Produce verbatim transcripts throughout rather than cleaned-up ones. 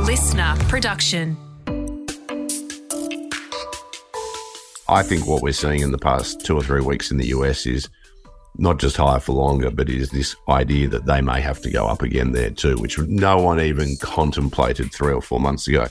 listener production. I think what we're seeing in the past two or three weeks in the U S is not just higher for longer, but is this idea that they may have to go up again there too, which no one even contemplated three or four months ago.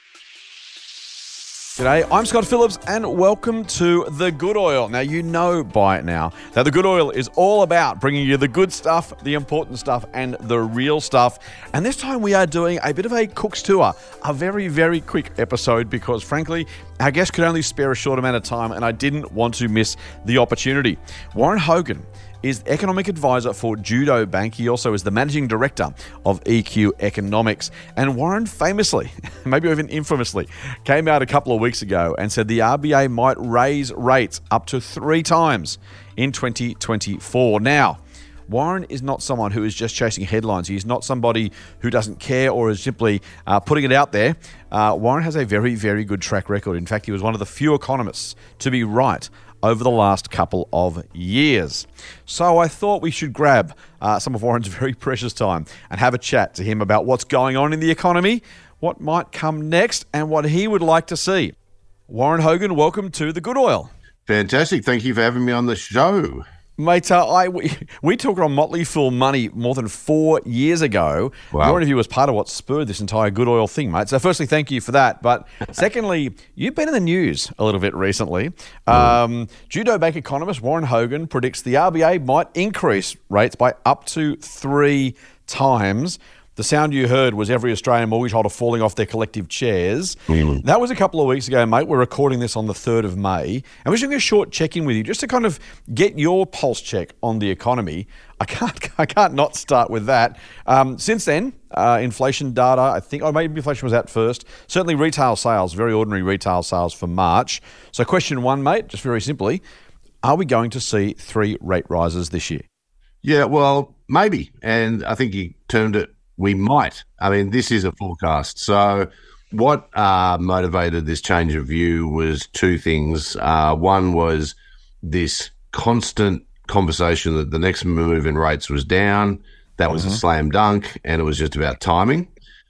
G'day, I'm Scott Phillips and welcome to The Good Oil. Now, you know by now that The Good Oil is all about bringing you the good stuff, the important stuff and the real stuff. And this time we are doing a bit of a cook's tour, a very, very quick episode because frankly, our guest could only spare a short amount of time and I didn't want to miss the opportunity. Warren Hogan is economic advisor for Judo Bank. He also is the managing director of E Q Economics. And Warren famously, maybe even infamously, came out a couple of weeks ago and said the R B A might raise rates up to three times in twenty twenty-four. Now, Warren is not someone who is just chasing headlines. He is not somebody who doesn't care or is simply uh, putting it out there. Uh, Warren has a very, very good track record. In fact, he was one of the few economists to be right over the last couple of years. So I thought we should grab uh, some of Warren's very precious time and have a chat to him about what's going on in the economy, what might come next, and what he would like to see. Warren Hogan, welcome to The Good Oil. Fantastic. Thank you for having me on the show. Mate, uh, I, we, we talked on Motley Fool Money more than four years ago. Wow. Your interview was part of what spurred this entire Good Oil thing, mate. So firstly, thank you for that. But secondly, you've been in the news a little bit recently. Um, Judo Bank economist Warren Hogan predicts the R B A might increase rates by up to three times. The sound you heard was every Australian mortgage holder falling off their collective chairs. Mm. That was a couple of weeks ago, mate. We're recording this on the third of May. And we're just doing a short check-in with you just to kind of get your pulse check on the economy. I can't I can't not start with that. Um, since then, uh, inflation data, I think, oh, maybe inflation was out first. Certainly retail sales, very ordinary retail sales for March. So question one, mate, just very simply, are we going to see three rate rises this year? Yeah, well, maybe. And I think you termed it we might. I mean, this is a forecast. So what uh, motivated this change of view was two things. Uh, one was this constant conversation that the next move in rates was down. That was mm-hmm. a slam dunk, and it was just about timing.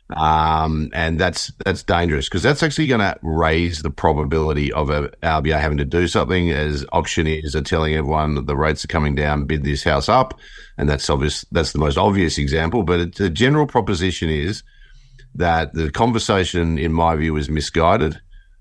Um, and that's that's dangerous because that's actually going to raise the probability of a R B A having to do something, as auctioneers are telling everyone that the rates are coming down, bid this house up, and that's obvious. That's the most obvious example. But it, the general proposition is that the conversation, in my view, is misguided.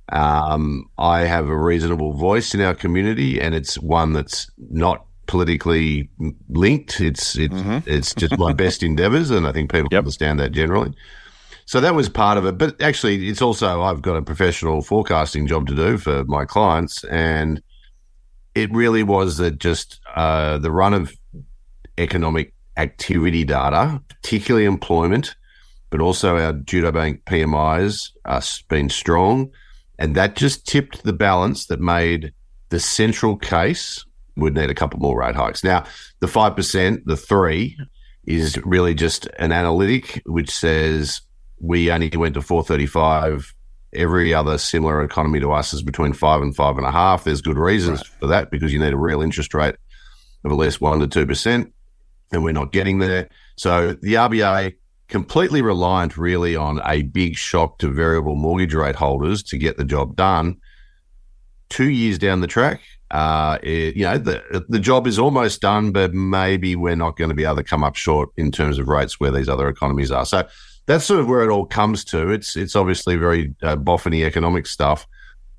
Um, I have a reasonable voice in our community, and it's one that's not politically linked. It's it's mm-hmm. it's just my best endeavours, and I think people yep. understand that generally. So that was part of it. But actually, it's also, I've got a professional forecasting job to do for my clients. And it really was that just uh, the run of economic activity data, particularly employment, but also our Judo Bank P M Is are been strong. And that just tipped the balance that made the central case would need a couple more rate hikes. Now, the five percent, the three, is really just an analytic which says we only went to four thirty-five. Every other similar economy to us is between five and five and a half. There's good reasons right. for that because you need a real interest rate of at least one to two percent, and we're not getting there. So the R B A completely reliant really on a big shock to variable mortgage rate holders to get the job done. Two years down the track, uh, it, you know, the the job is almost done, but maybe we're not going to be able to come up short in terms of rates where these other economies are. So that's sort of where it all comes to. It's it's obviously very uh, boffiny economic stuff.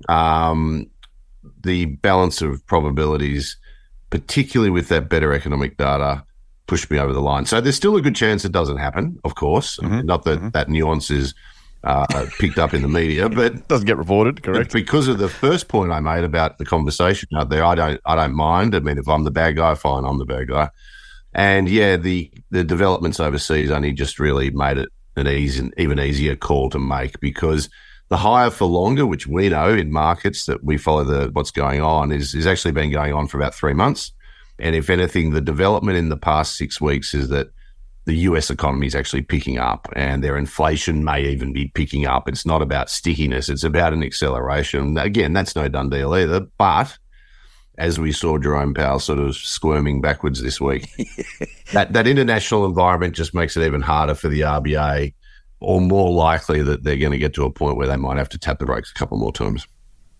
Um, the balance of probabilities, particularly with that better economic data, pushed me over the line. So there's still a good chance it doesn't happen, of course. Mm-hmm. Not that mm-hmm. that nuance is uh, picked up in the media, but doesn't get reported, correct? Because of the first point I made about the conversation out there, I don't I don't mind. I mean, if I'm the bad guy, fine, I'm the bad guy. And yeah, the the developments overseas only just really made it an easy, even easier call to make because the higher for longer, which we know in markets that we follow the what's going on, is is actually been going on for about three months. And if anything, the development in the past six weeks is that the U S economy is actually picking up and their inflation may even be picking up. It's not about stickiness. It's about an acceleration. Again, that's no done deal either. But as we saw Jerome Powell sort of squirming backwards this week, that, that international environment just makes it even harder for the R B A or more likely that they're going to get to a point where they might have to tap the brakes a couple more times.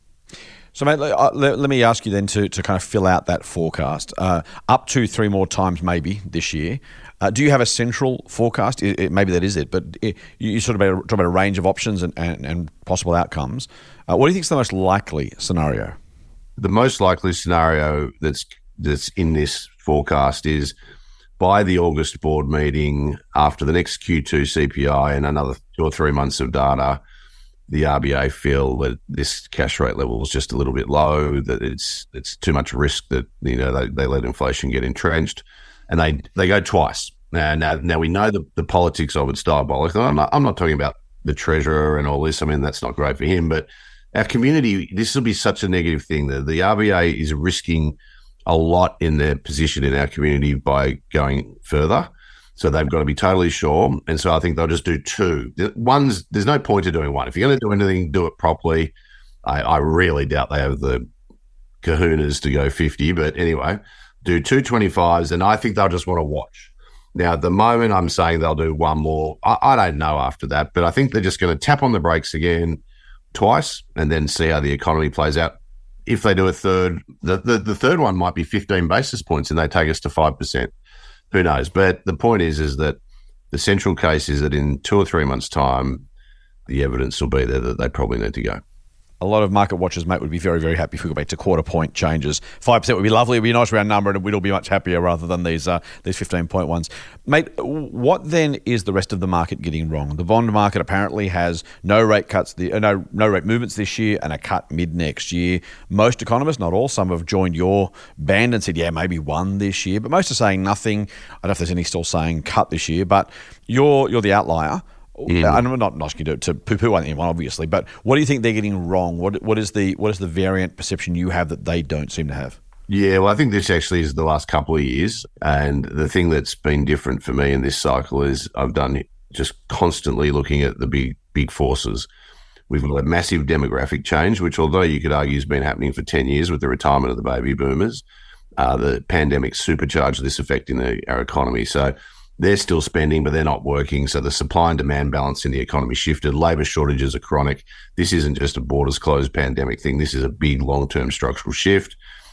So, mate, let, let, let me ask you then to, to kind of fill out that forecast. Uh, up to three more times maybe this year. Uh, do you have a central forecast? It, it, maybe that is it, but it, you, you sort of talk about a range of options and, and, and possible outcomes. Uh, what do you think is the most likely scenario? The most likely scenario that's that's in this forecast is by the August board meeting, after the next Q two C P I and another two or three months of data, the R B A feel that this cash rate level is just a little bit low, that it's it's too much risk, that you know they, they let inflation get entrenched, and they, they go twice. Now, now, now we know the, the politics of it's diabolical. I'm not, I'm not talking about the Treasurer and all this. I mean, that's not great for him, but our community, this will be such a negative thing that the R B A is risking a lot in their position in our community by going further. So they've got to be totally sure. And so I think they'll just do two. One's, there's no point to doing one. If you're going to do anything, do it properly. I, I really doubt they have the kahunas to go fifty. But anyway, do two twenty-fives, and I think they'll just want to watch. Now, at the moment, I'm saying they'll do one more. I, I don't know after that, but I think they're just going to tap on the brakes again twice and then see how the economy plays out. If they do a third, the, the, the third one might be fifteen basis points and they take us to five percent. Who knows? But the point is, is that the central case is that in two or three months' time, the evidence will be there that they probably need to go. A lot of market watchers, mate, would be very, very happy if we go back to quarter point changes. five percent would be lovely. It would be a nice round number, and we'd all be much happier rather than these uh, these fifteen point ones. Mate, what then is the rest of the market getting wrong? The bond market apparently has no rate cuts, the, uh, no no rate movements this year and a cut mid next year. Most economists, not all, some have joined your band and said, yeah, maybe one this year, but most are saying nothing. I don't know if there's any still saying cut this year, but you're you're the outlier. Mm. I'm not asking you to, to poo-poo anyone, obviously, but what do you think they're getting wrong? What what is the what is the variant perception you have that they don't seem to have? Yeah, well, I think this actually is the last couple of years, and the thing that's been different for me in this cycle is I've done just constantly looking at the big big forces. We've got a massive demographic change, which although you could argue has been happening for ten years with the retirement of the baby boomers, uh, the pandemic supercharged this effect in the, our economy. So they're still spending, but they're not working. So the supply and demand balance in the economy shifted. Labour shortages are chronic. This isn't just a borders closed pandemic thing. This is a big long-term structural shift.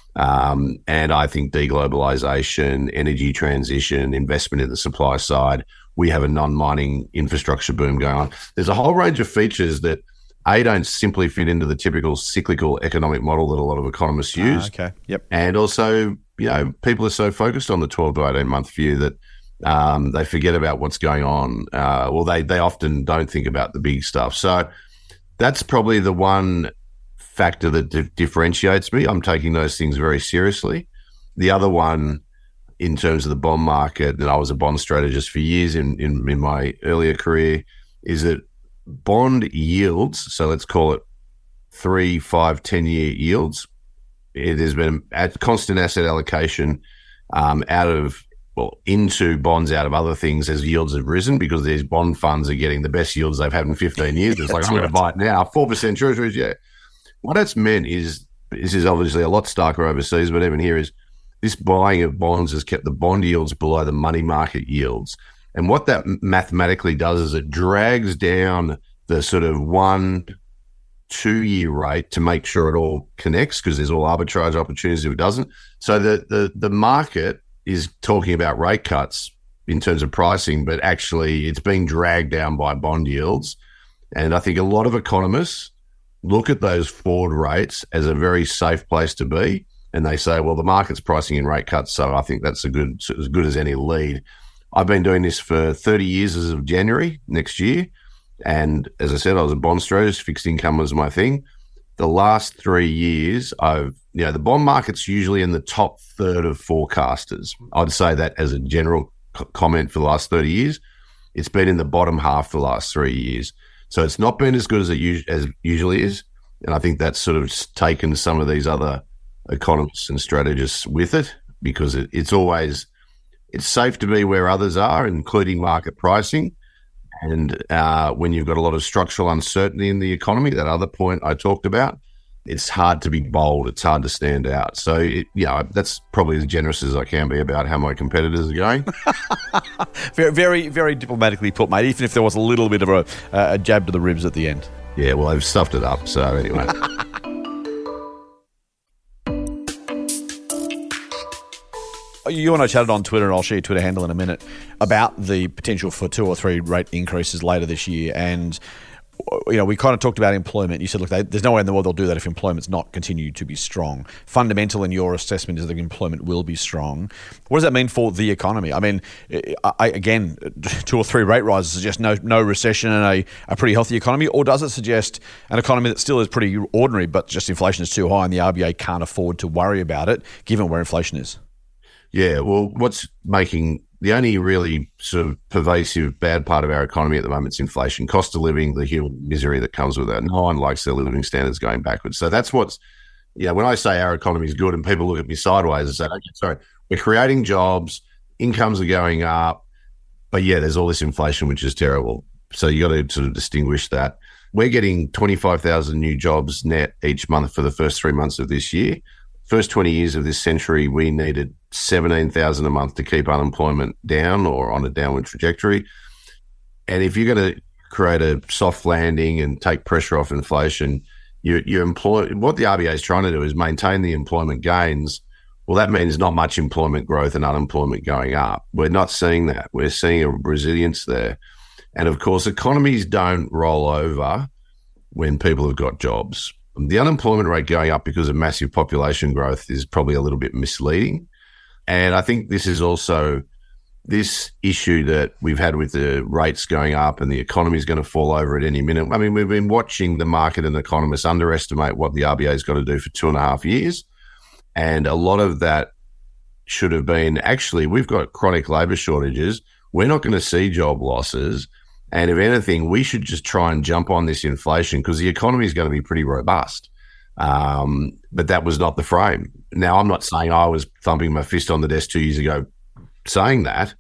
Um, and I think deglobalization, energy transition, investment in the supply side, we have a non-mining infrastructure boom going on. There's a whole range of features that, A, don't simply fit into the typical cyclical economic model that a lot of economists use. Ah, okay, yep. And also, you know, people are so focused on the twelve to eighteen month view that Um, they forget about what's going on. Uh, well, they, they often don't think about the big stuff. So that's probably the one factor that di- differentiates me. I'm taking those things very seriously. The other one, in terms of the bond market, and I was a bond strategist for years in, in, in my earlier career, is that bond yields, so let's call it three, five, ten-year yields, it has been a constant asset allocation um, out of well, into bonds out of other things as yields have risen because these bond funds are getting the best yields they've had in fifteen years. It's like, I'm going to buy it now. four percent treasuries, yeah. What that's meant is, this is obviously a lot starker overseas, but even here is this buying of bonds has kept the bond yields below the money market yields. And what that mathematically does is it drags down the sort of one, two-year rate to make sure it all connects because there's all arbitrage opportunities if it doesn't. So the the the market is talking about rate cuts in terms of pricing, but actually it's being dragged down by bond yields. And I think a lot of economists look at those forward rates as a very safe place to be. And they say, well, the market's pricing in rate cuts, so I think that's a good, as good as any lead. I've been doing this for thirty years as of January next year. And as I said, I was a bond strategist, fixed income was my thing. The last three years, I've, you know, the bond market's usually in the top third of forecasters. I'd say that as a general c- comment for the last thirty years. It's been in the bottom half for the last three years. So it's not been as good as it us- as usually is. And I think that's sort of taken some of these other economists and strategists with it because it, it's always, it's safe to be where others are, including market pricing. And uh, when you've got a lot of structural uncertainty in the economy, that other point I talked about, it's hard to be bold. It's hard to stand out. So, it, yeah, that's probably as generous as I can be about how my competitors are going. very, very, very diplomatically put, mate, even if there was a little bit of a, a jab to the ribs at the end. Yeah, well, they've stuffed it up. So, anyway. You and I chatted on Twitter, and I'll share your Twitter handle in a minute, about the potential for two or three rate increases later this year. And you know, we kind of talked about employment. You said, look, they, there's no way in the world they'll do that if employment's not continued to be strong. Fundamental in your assessment is that employment will be strong. What does that mean for the economy? I mean, I, again, two or three rate rises suggest no no recession and a, a pretty healthy economy, or does it suggest an economy that still is pretty ordinary, but just inflation is too high and the R B A can't afford to worry about it, given where inflation is? Yeah, well, what's making the only really sort of pervasive bad part of our economy at the moment is inflation, cost of living, the human misery that comes with that. No one likes their living standards going backwards. So that's what's, yeah, when I say our economy is good and people look at me sideways and say, okay, sorry, we're creating jobs, incomes are going up, but yeah, there's all this inflation, which is terrible. So you got to sort of distinguish that. We're getting twenty-five thousand new jobs net each month for the first three months of this year. First twenty years of this century, we needed seventeen thousand a month to keep unemployment down or on a downward trajectory. And if you're going to create a soft landing and take pressure off inflation, you, you employ what the R B A is trying to do is maintain the employment gains. Well, that means not much employment growth and unemployment going up. We're not seeing that. We're seeing a resilience there. And of course, economies don't roll over when people have got jobs. The unemployment rate going up because of massive population growth is probably a little bit misleading. And I think this is also this issue that we've had with the rates going up and the economy is going to fall over at any minute. I mean, we've been watching the market and economists underestimate what the R B A has got to do for two and a half years. And a lot of that should have been, actually, we've got chronic labour shortages. We're not going to see job losses. And if anything, we should just try and jump on this inflation because the economy is going to be pretty robust. Um, but that was not the frame. Now, I'm not saying I was thumping my fist on the desk two years ago saying that,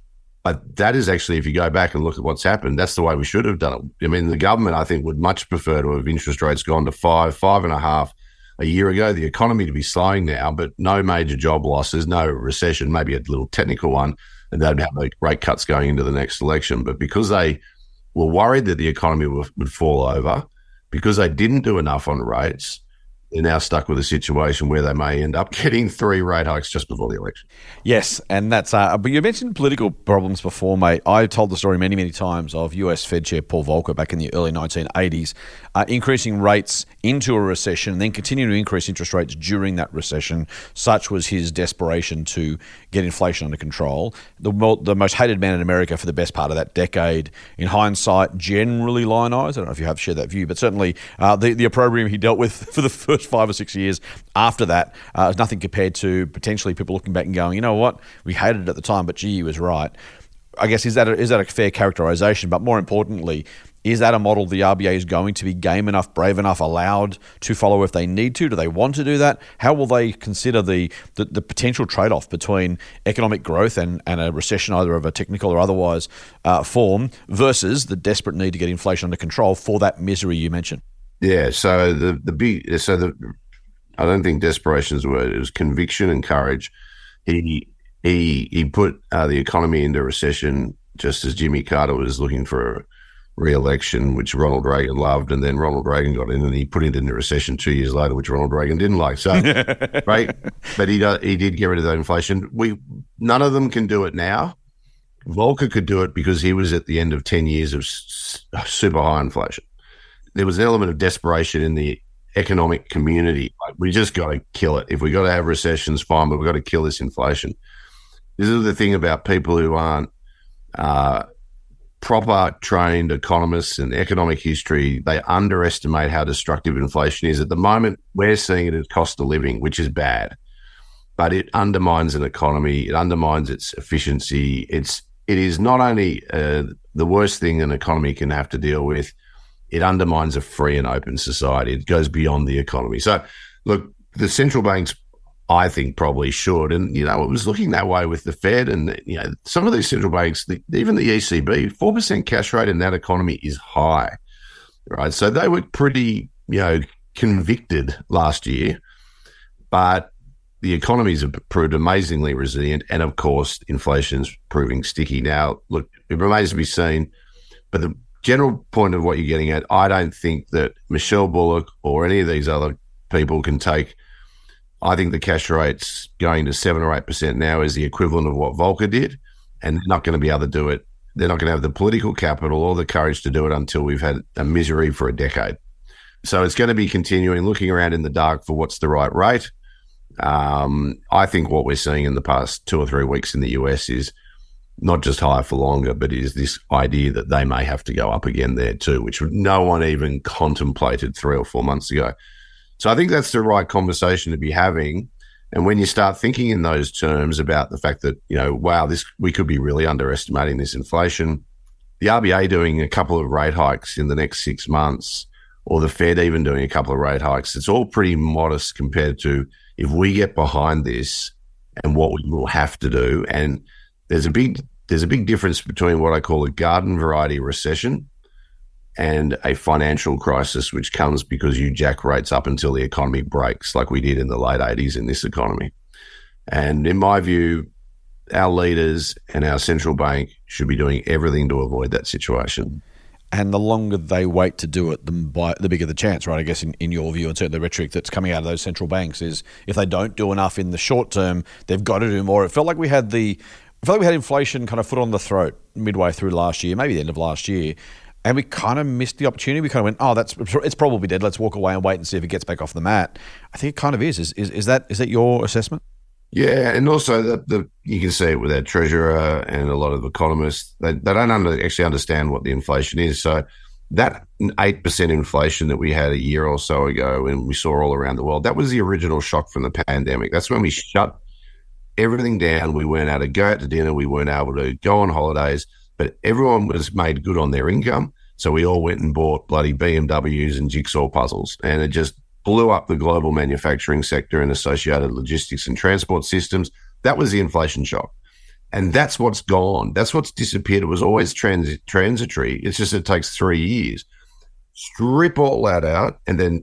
but that is actually, if you go back and look at what's happened, that's the way we should have done it. I mean, the government, I think, would much prefer to have interest rates gone to five, five and a half a year ago, the economy to be slowing now, but no major job losses, no recession, maybe a little technical one, and they'd have the rate cuts going into the next election. But because they were worried that the economy would, would fall over, because they didn't do enough on rates, they're now stuck with a situation where they may end up getting three rate hikes just before the election. Yes, and that's. Uh, but you mentioned political problems before, mate. I told the story many, many times of U S Fed Chair Paul Volcker back in the early nineteen eighties, uh, increasing rates into a recession and then continuing to increase interest rates during that recession. Such was his desperation to get inflation under control. The, mo- the most hated man in America for the best part of that decade. In hindsight, generally lionized. I don't know if you have shared that view, but certainly uh, the, the opprobrium he dealt with for the first five or six years after that uh, is nothing compared to potentially people looking back and going, you know what, we hated it at the time, but gee, he was right. I guess, is that a, is that a fair characterization? But more importantly, is that a model the R B A is going to be game enough, brave enough, allowed to follow if they need to? Do they want to do that? How will they consider the the, the potential trade-off between economic growth and, and a recession, either of a technical or otherwise uh, form, versus the desperate need to get inflation under control for that misery you mentioned? Yeah, so the the big so the I don't think desperation is the word. It was conviction and courage. He he he put uh, the economy into recession just as Jimmy Carter was looking for a re-election, which Ronald Reagan loved, and then Ronald Reagan got in and he put it into recession two years later, which Ronald Reagan didn't like. So, right, but he he did get rid of that inflation. We none of them can do it now. Volcker could do it because he was at the end of ten years of s- super high inflation. There was an element of desperation in the economic community. Like, we just got to kill it. If we got to have recessions, fine, but we've got to kill this inflation. This is the thing about people who aren't uh, proper trained economists and economic history. They underestimate how destructive inflation is. At the moment, we're seeing it as cost of living, which is bad, but it undermines an economy. It undermines its efficiency. It's, it is not only uh, the worst thing an economy can have to deal with, it undermines a free and open society. It goes beyond the economy. So, look, the central banks, I think, probably should. And, you know, it was looking that way with the Fed and, you know, some of these central banks, the, even the E C B, four percent cash rate in that economy is high, right? So they were pretty, you know, convicted last year, but the economies have proved amazingly resilient, and of course, inflation's proving sticky. Now, look, it remains to be seen, but the general point of what you're getting at, I don't think that Michelle Bullock or any of these other people can take. I think the cash rate's going to seven or eight percent now is the equivalent of what Volcker did, and they're not going to be able to do it. They're not going to have the political capital or the courage to do it until we've had a misery for a decade. So it's going to be continuing looking around in the dark for what's the right rate. Um, I think what we're seeing in the past two or three weeks in the U S is not just higher for longer, but is this idea that they may have to go up again there too, which no one even contemplated three or four months ago. So I think that's the right conversation to be having. And when you start thinking in those terms about the fact that, you know, wow, this we could be really underestimating this inflation, the R B A doing a couple of rate hikes in the next six months, or the Fed even doing a couple of rate hikes, it's all pretty modest compared to if we get behind this and what we will have to do. And there's a big there's a big difference between what I call a garden variety recession and a financial crisis, which comes because you jack rates up until the economy breaks, like we did in the late eighties in this economy. And in my view, our leaders and our central bank should be doing everything to avoid that situation. And the longer they wait to do it, the, by, the bigger the chance, right? I guess in, in your view, and certainly the rhetoric that's coming out of those central banks is if they don't do enough in the short term, they've got to do more. It felt like we had the, it felt like we had inflation kind of foot on the throat midway through last year, maybe the end of last year, and we kind of missed the opportunity. We kind of went, oh, that's it's probably dead. Let's walk away and wait and see if it gets back off the mat. I think it kind of is. Is is, is that is that your assessment? Yeah, and also the, the you can see it with our treasurer and a lot of economists. They, they don't under, actually understand what the inflation is. So that eight percent inflation that we had a year or so ago and we saw all around the world, that was the original shock from the pandemic. That's when we shut everything down. We weren't able to go out to dinner. We weren't able to go on holidays, but everyone was made good on their income. So we all went and bought bloody B M Ws and jigsaw puzzles, and it just blew up the global manufacturing sector and associated logistics and transport systems. That was the inflation shock. And that's what's gone. That's what's disappeared. It was always trans- transitory. It's just it takes three years. Strip all that out, and then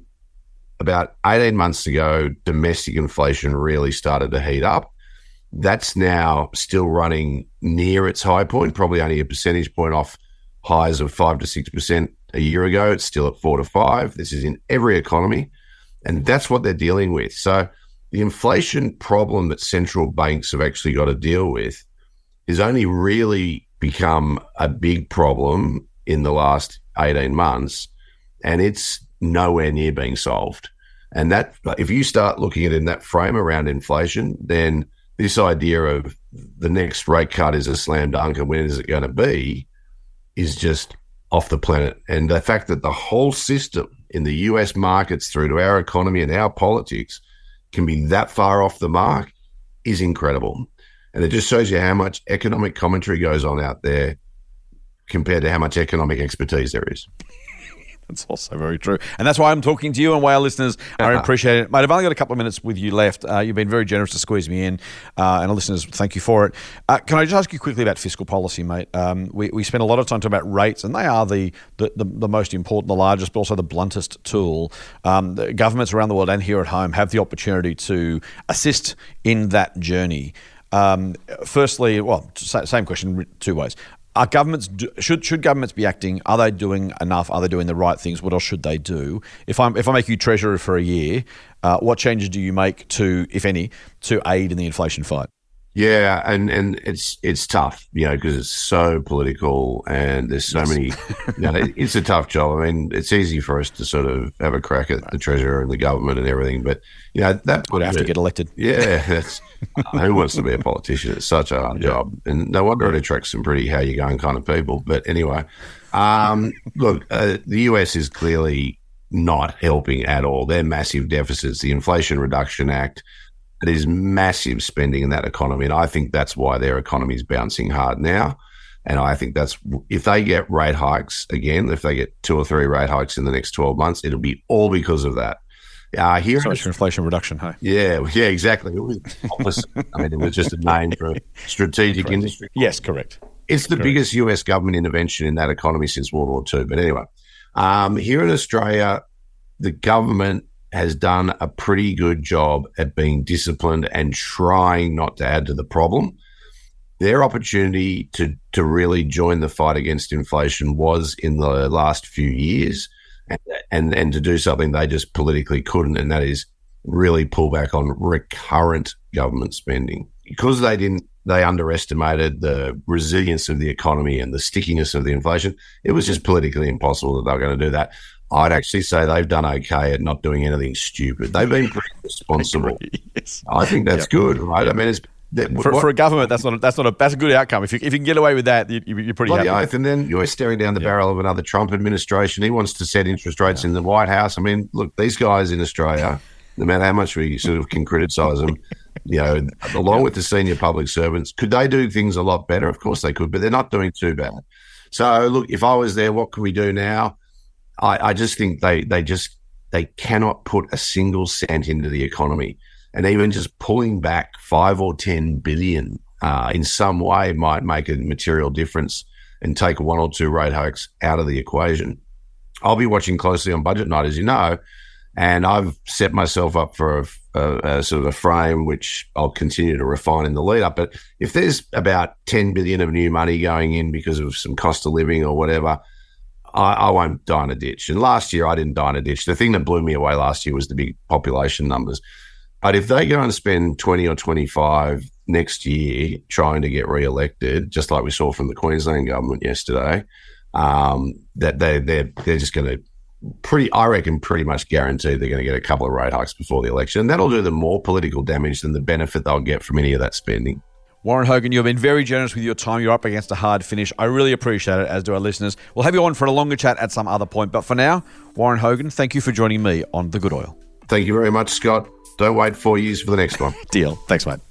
about eighteen months ago, domestic inflation really started to heat up. That's now still running near its high point, probably only a percentage point off highs of five to six percent a year ago. It's still at four to five. This is in every economy. And that's what they're dealing with. So the inflation problem that central banks have actually got to deal with has only really become a big problem in the last eighteen months, and it's nowhere near being solved. And that, if you start looking at it in that frame around inflation, then this idea of the next rate cut is a slam dunk and when is it going to be is just off the planet. And the fact that the whole system in the U S markets through to our economy and our politics can be that far off the mark is incredible. And it just shows you how much economic commentary goes on out there compared to how much economic expertise there is. That's also very true. And that's why I'm talking to you and why our listeners are appreciating it. Mate, I've only got a couple of minutes with you left. Uh, you've been very generous to squeeze me in, uh, and our listeners, thank you for it. Uh, can I just ask you quickly about fiscal policy, mate? Um, we, we spend a lot of time talking about rates, and they are the, the, the, the most important, the largest, but also the bluntest tool. Um, the governments around the world and here at home have the opportunity to assist in that journey. Um, firstly, well, same question, two ways. Are governments do, should should governments be acting? Are they doing enough? Are they doing the right things? What else should they do? If I'm if I make you treasurer for a year, uh, what changes do you make to, if any, to aid in the inflation fight? Yeah, and, and it's it's tough, you know, because it's so political and there's so yes. many. You know, it's a tough job. I mean, it's easy for us to sort of have a crack at the treasurer and the government and everything, but you know that would have to get elected. Yeah, that's who wants to be a politician? It's such a hard yeah. job, and no wonder it attracts some pretty how you going kind of people. But anyway, um, look, uh, the U S is clearly not helping at all. They're massive deficits. The Inflation Reduction Act. It is massive spending in that economy, and I think that's why their economy is bouncing hard now. And I think that's if they get rate hikes again, if they get two or three rate hikes in the next twelve months, it'll be all because of that. Uh, here, Sorry for inflation reduction, hey? Yeah, yeah, exactly. It was opposite. I mean, it was just a name for a strategic correct. industry. Yes, correct. It's the correct. biggest U S government intervention in that economy since World War Two. But anyway, um, here in Australia, the government has done a pretty good job at being disciplined and trying not to add to the problem. Their opportunity to, to really join the fight against inflation was in the last few years, and, and, and to do something they just politically couldn't, and that is really pull back on recurrent government spending. Because they didn't, they underestimated the resilience of the economy and the stickiness of the inflation. It was just politically impossible that they were going to do that. I'd actually say they've done okay at not doing anything stupid. They've been pretty responsible. I, yes. I think that's yep. good, right? I mean, it's that, for, what, for a government, that's not a, that's not a that's a good outcome. If you if you can get away with that, you, you're pretty happy. Oath, and then you're staring down the yep. barrel of another Trump administration. He wants to set interest rates yeah. in the White House. I mean, look, these guys in Australia, no matter how much we sort of can criticise them, you know, along with the senior public servants, could they do things a lot better? Of course they could, but they're not doing too bad. So, look, if I was there, what could we do now? I, I just think they, they just they cannot put a single cent into the economy, and even just pulling back five or ten billion uh, in some way might make a material difference and take one or two rate hikes out of the equation. I'll be watching closely on budget night, as you know. And I've set myself up for a, a, a sort of a frame which I'll continue to refine in the lead up. But if there's about ten billion of new money going in because of some cost of living or whatever, I, I won't die in a ditch. And last year I didn't die in a ditch. The thing that blew me away last year was the big population numbers. But if they go and spend twenty or twenty-five next year trying to get re-elected, just like we saw from the Queensland government yesterday, um, that they they're they're just going to pretty, I reckon, pretty much guaranteed they're going to get a couple of rate hikes before the election. And that'll do them more political damage than the benefit they'll get from any of that spending. Warren Hogan, you've been very generous with your time. You're up against a hard finish. I really appreciate it, as do our listeners. We'll have you on for a longer chat at some other point. But for now, Warren Hogan, thank you for joining me on The Good Oil. Thank you very much, Scott. Don't wait four years for the next one. Deal. Thanks, mate.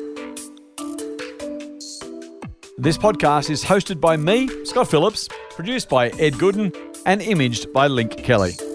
This podcast is hosted by me, Scott Phillips, produced by Ed Gooden, and imaged by Link Kelly.